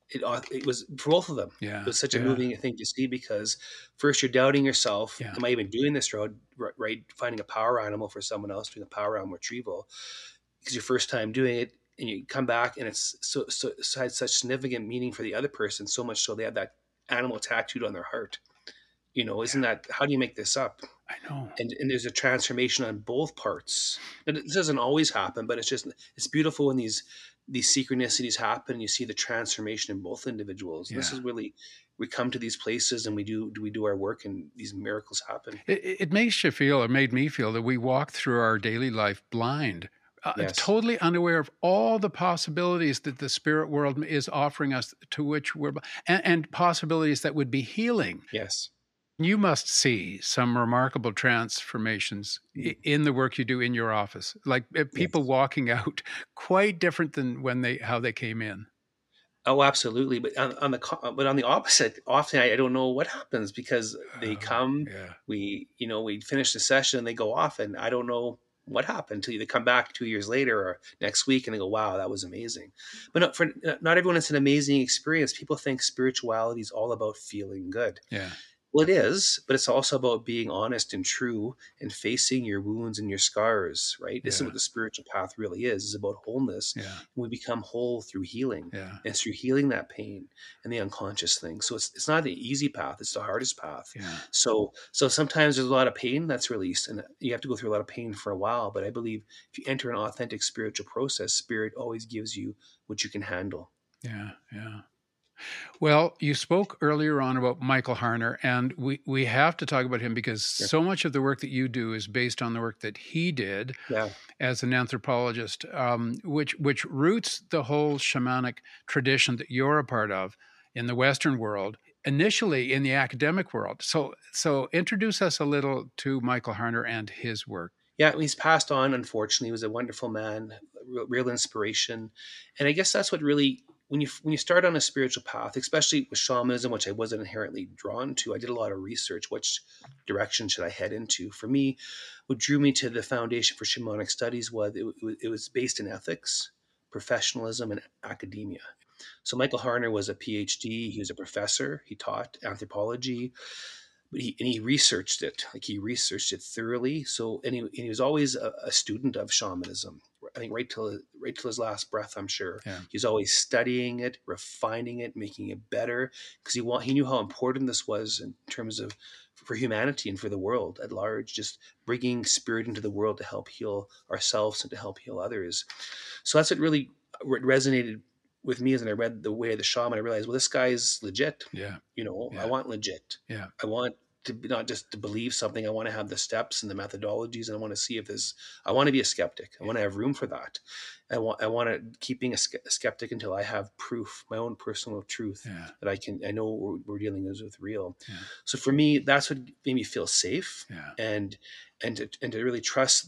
it was for both of them. It was such a moving thing to see, because first you're doubting yourself. Am I even doing this road right? Finding a power animal for someone else, doing a power animal retrieval, because your first time doing it, and you come back and it's so had such significant meaning for the other person, so much so they have that animal tattooed on their heart. Isn't that, how do you make this up? I know. And there's a transformation on both parts. And this doesn't always happen, but it's beautiful when these synchronicities happen and you see the transformation in both individuals. This is really, we come to these places and we do our work and these miracles happen. It makes you feel, or made me feel, that we walk through our daily life blind, totally unaware of all the possibilities that the spirit world is offering us, to which we're, and possibilities that would be healing. Yes. You must see some remarkable transformations in the work you do in your office, like people walking out quite different than how they came in. Oh, absolutely. But on the opposite, often I don't know what happens, because they come, we finish the session and they go off, and I don't know what happened until they come back 2 years later or next week and they go, wow, that was amazing. But not everyone, it's an amazing experience. People think spirituality is all about feeling good. Yeah. Well, it is, but it's also about being honest and true and facing your wounds and your scars, right? This is what the spiritual path really is. It's about wholeness. Yeah. We become whole through healing. Yeah. And it's through healing that pain and the unconscious thing. So it's not the easy path. It's the hardest path. Yeah. So sometimes there's a lot of pain that's released, and you have to go through a lot of pain for a while. But I believe if you enter an authentic spiritual process, spirit always gives you what you can handle. Yeah. Yeah. Well, you spoke earlier on about Michael Harner, and we have to talk about him, because so much of the work that you do is based on the work that he did as an anthropologist, which roots the whole shamanic tradition that you're a part of in the Western world, initially in the academic world. So introduce us a little to Michael Harner and his work. Yeah, he's passed on, unfortunately. He was a wonderful man, real inspiration. And I guess that's what really, when you start on a spiritual path, especially with shamanism, which I wasn't inherently drawn to, I did a lot of research. Which direction should I head into? For me, what drew me to the Foundation for Shamanic Studies was it was based in ethics, professionalism, and academia. So Michael Harner was a PhD. He was a professor. He taught anthropology, but he researched it. Like, he researched it thoroughly. So and he was always a student of shamanism. I think right till his last breath, I'm sure. Yeah. He's always studying it, refining it, making it better, because he knew how important this was in terms of for humanity and for the world at large, just bringing spirit into the world to help heal ourselves and to help heal others. So that's what really resonated with me. As I read The Way of the Shaman, I realized, well, this guy's legit. Yeah. I want legit. Yeah. I want to not just to believe something. I want to have the steps and the methodologies, and I want to see if I want to be a skeptic. I want to have room for that. I want to keep being a skeptic until I have proof, my own personal truth, that I know what we're dealing with real. Yeah. So for me, that's what made me feel safe, Yeah. and to really trust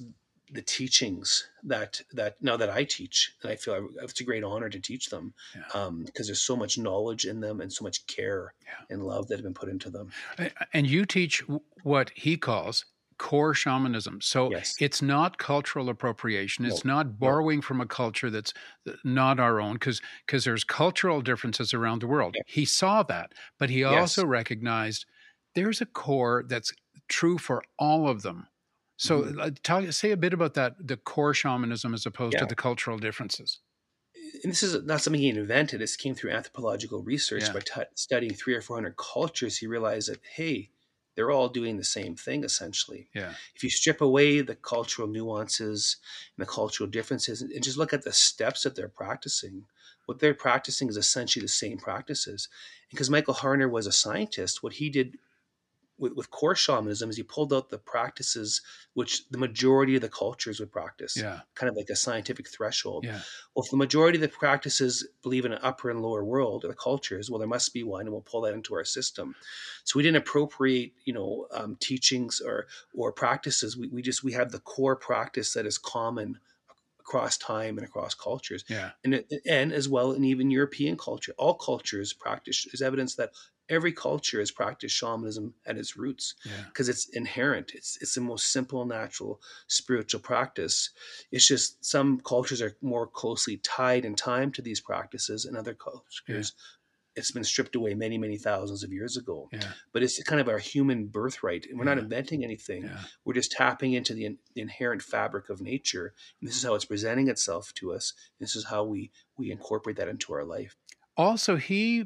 the teachings that now that I teach, and I feel it's a great honor to teach them, Yeah. because there's so much knowledge in them and so much care and love that have been put into them. And you teach what he calls core shamanism. So Yes. it's not cultural appropriation. No. It's not No. borrowing from a culture that's not our own, because there's cultural differences around the world. Yeah. He saw that, but he Yes. also recognized there's a core that's true for all of them. So say a bit about that, the core shamanism as opposed to Yeah. the cultural differences. And this is not something he invented. This came through anthropological research. Yeah. By studying 300 or 400 cultures, he realized that, hey, they're all doing the same thing, essentially. Yeah. If you strip away the cultural nuances and the cultural differences and just look at the steps that they're practicing, what they're practicing is essentially the same practices. Because Michael Harner was a scientist, what he did with core shamanism is he pulled out the practices which the majority of the cultures would practice, Yeah. kind of like a scientific threshold. Yeah. Well, if the majority of the practices believe in an upper and lower world, or the cultures, well, there must be one, and we'll pull that into our system. So we didn't appropriate, teachings or practices. We have the core practice that is common across time and across cultures, Yeah. and as well in even European culture. All cultures practice. There's evidence that every culture has practiced shamanism at its roots because it's inherent. It's the most simple, natural, spiritual practice. It's just some cultures are more closely tied in time to these practices, and other cultures it's been stripped away many, many thousands of years ago. Yeah. But it's kind of our human birthright, and we're not inventing anything. Yeah. We're just tapping into the inherent fabric of nature, and this is how it's presenting itself to us. This is how we incorporate that into our life. Also, he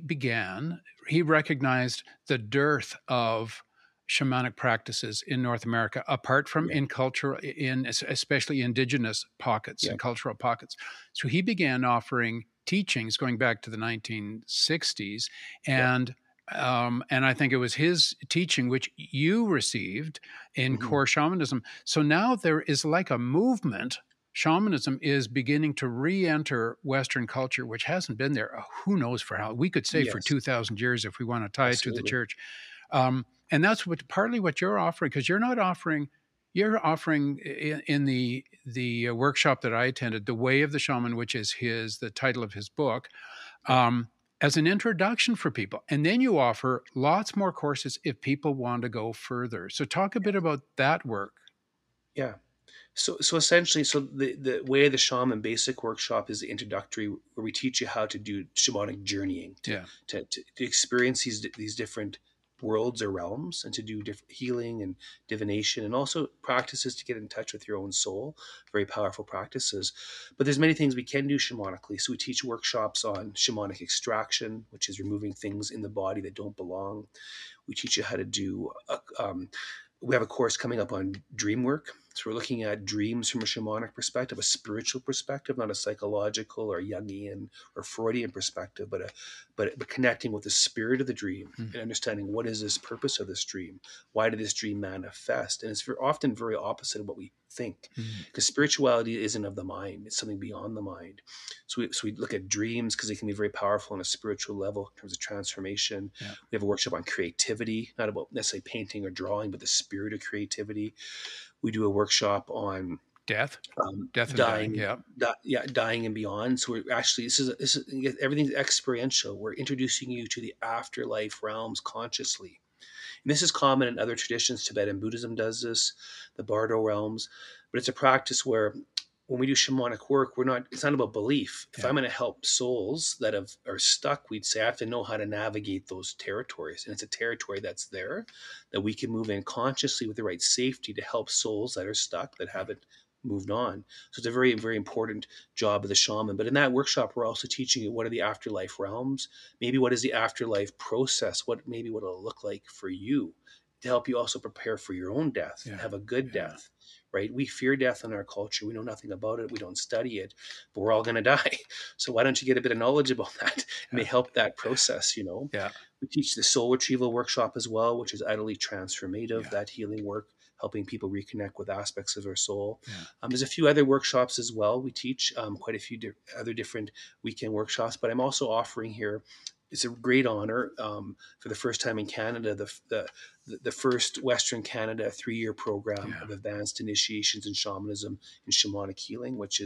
recognized the dearth of shamanic practices in North America, apart from especially indigenous pockets and cultural pockets. So he began offering teachings going back to the 1960s, and I think it was his teaching which you received in core shamanism. So now there is like a movement. Shamanism is beginning to re-enter Western culture, which hasn't been there. Who knows for how? We could say for 2,000 years if we want to tie it to the church. And that's partly what you're offering, because you're offering in the workshop that I attended, The Way of the Shaman, which is the title of his book, as an introduction for people. And then you offer lots more courses if people want to go further. So talk a bit about that work. Yeah. So essentially, the Way of the Shaman basic workshop is the introductory, where we teach you how to do shamanic journeying, to experience these different worlds or realms, and to do different healing and divination, and also practices to get in touch with your own soul. Very powerful practices. But there's many things we can do shamanically. So we teach workshops on shamanic extraction, which is removing things in the body that don't belong. We teach you how to do we have a course coming up on dream work. So we're looking at dreams from a shamanic perspective, a spiritual perspective, not a psychological or Jungian or Freudian perspective, but connecting with the spirit of the dream and understanding what is this purpose of this dream? Why did this dream manifest? And it's often very opposite of what we think, because spirituality isn't of the mind. It's something beyond the mind. So we look at dreams because they can be very powerful on a spiritual level in terms of transformation. Yeah. We have a workshop on creativity, not about necessarily painting or drawing, but the spirit of creativity. We do a workshop on death and dying, dying and beyond. So we're actually, this is everything's experiential. We're introducing you to the afterlife realms consciously. And this is common in other traditions. Tibetan Buddhism does this, the Bardo realms, but it's a practice where when we do shamanic work, it's not about belief. If I'm going to help souls that are stuck, we'd say I have to know how to navigate those territories. And it's a territory that's there that we can move in consciously with the right safety to help souls that are stuck, that haven't moved on. So it's a very, very important job of the shaman. But in that workshop, we're also teaching you what are the afterlife realms, maybe what is the afterlife process, what it'll look like for you, to help you also prepare for your own death, have a good death. Right? We fear death in our culture. We know nothing about it. We don't study it, but we're all going to die. So why don't you get a bit of knowledge about that? It may help that process, Yeah. We teach the soul retrieval workshop as well, which is utterly transformative, that healing work, helping people reconnect with aspects of their soul. There's a few other workshops as well. We teach quite a few other different weekend workshops, but I'm also offering here it's a great honor. For the first time in Canada, the first Western Canada 3-year program of advanced initiations in shamanism and shamanic healing, which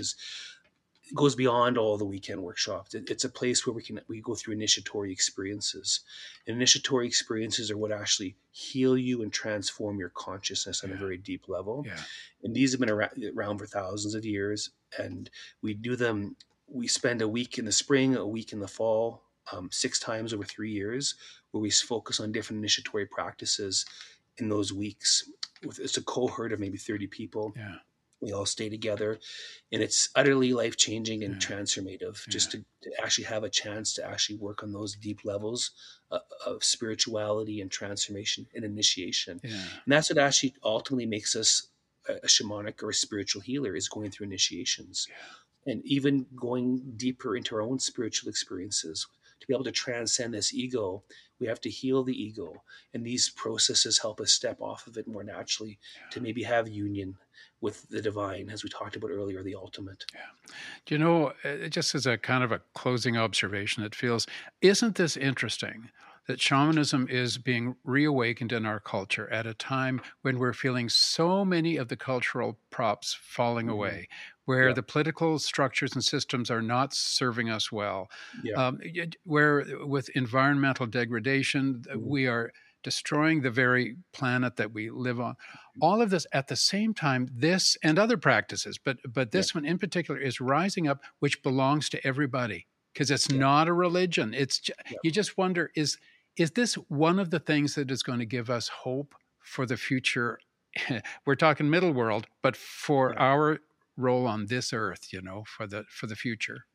goes beyond all the weekend workshops. It's a place where we go through initiatory experiences. And initiatory experiences are what actually heal you and transform your consciousness on a very deep level. Yeah. And these have been around for thousands of years. And we do them. We spend a week in the spring, a week in the fall, 6 times over 3 years, where we focus on different initiatory practices in those weeks. It's a cohort of maybe 30 people. Yeah. We all stay together, and it's utterly life-changing and transformative just to actually have a chance to actually work on those deep levels of spirituality and transformation and initiation. Yeah. And that's what actually ultimately makes us a shamanic or a spiritual healer, is going through initiations. Yeah. And even going deeper into our own spiritual experiences. To be able to transcend this ego, we have to heal the ego. And these processes help us step off of it more naturally to maybe have union with the divine, as we talked about earlier, the ultimate. Yeah. Do you know, just as a kind of a closing observation, it feels, isn't this interesting that shamanism is being reawakened in our culture at a time when we're feeling so many of the cultural props falling away, where the political structures and systems are not serving us well, where with environmental degradation, we are destroying the very planet that we live on. All of this at the same time, this and other practices, but this one in particular is rising up, which belongs to everybody, because it's not a religion. It's you just wonder, is this one of the things that is going to give us hope for the future? We're talking middle world, but for our role on this earth, for the future.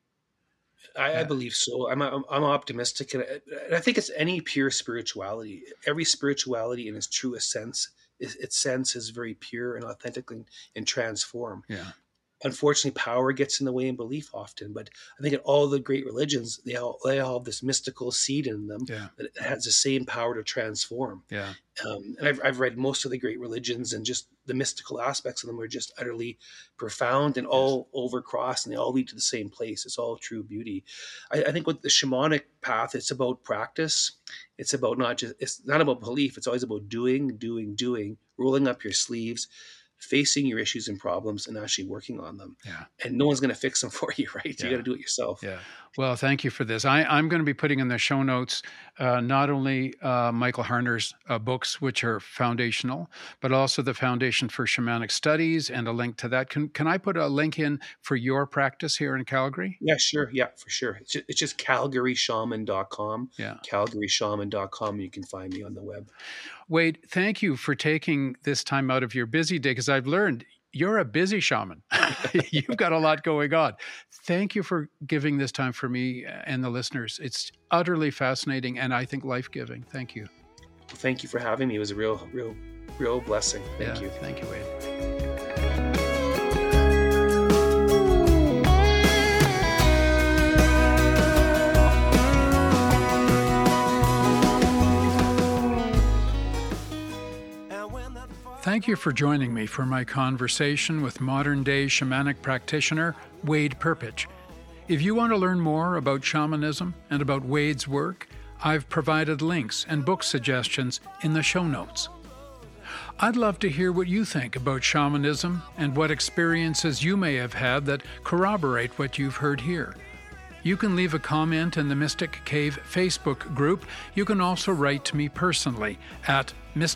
I believe so. I'm optimistic, and I think it's any pure spirituality. Every spirituality in its truest sense, its sense is very pure and authentic and transform. Yeah. Unfortunately, power gets in the way in belief often, but I think in all the great religions, they all have this mystical seed in them that has the same power to transform. Yeah. And I've read most of the great religions, and just the mystical aspects of them are just utterly profound and all overcross, and they all lead to the same place. It's all true beauty. I think with the shamanic path, it's about practice. It's not about belief. It's always about doing, rolling up your sleeves, facing your issues and problems, and actually working on them. Yeah. And no one's going to fix them for you, right? You got to do it yourself. Yeah. Well, thank you for this. I'm going to be putting in the show notes not only Michael Harner's books, which are foundational, but also the Foundation for Shamanic Studies and a link to that. Can I put a link in for your practice here in Calgary? Yeah, sure. Yeah, for sure. It's just calgaryshaman.com. Yeah. calgaryshaman.com. You can find me on the web. Wade, thank you for taking this time out of your busy day, because I've learned you're a busy shaman. You've got a lot going on. Thank you for giving this time for me and the listeners. It's utterly fascinating and I think life-giving. Thank you. Well, thank you for having me. It was a real blessing. Thank you. Thank you, Wade. Thank you for joining me for my conversation with modern-day shamanic practitioner Wade Perpich. If you want to learn more about shamanism and about Wade's work, I've provided links and book suggestions in the show notes. I'd love to hear what you think about shamanism and what experiences you may have had that corroborate what you've heard here. You can leave a comment in the Mystic Cave Facebook group. You can also write to me personally at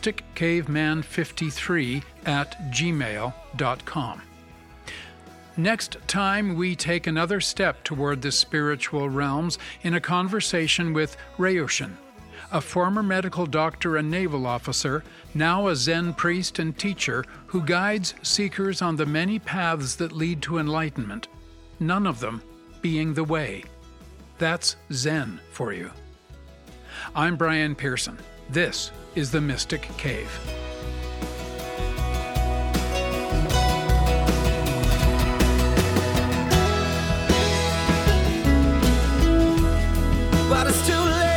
mysticcaveman53@gmail.com. Next time, we take another step toward the spiritual realms in a conversation with Ryoshin, a former medical doctor and naval officer, now a Zen priest and teacher who guides seekers on the many paths that lead to enlightenment, none of them being the way. That's Zen for you. I'm Brian Pearson. This is the Mystic Cave. But it's too late.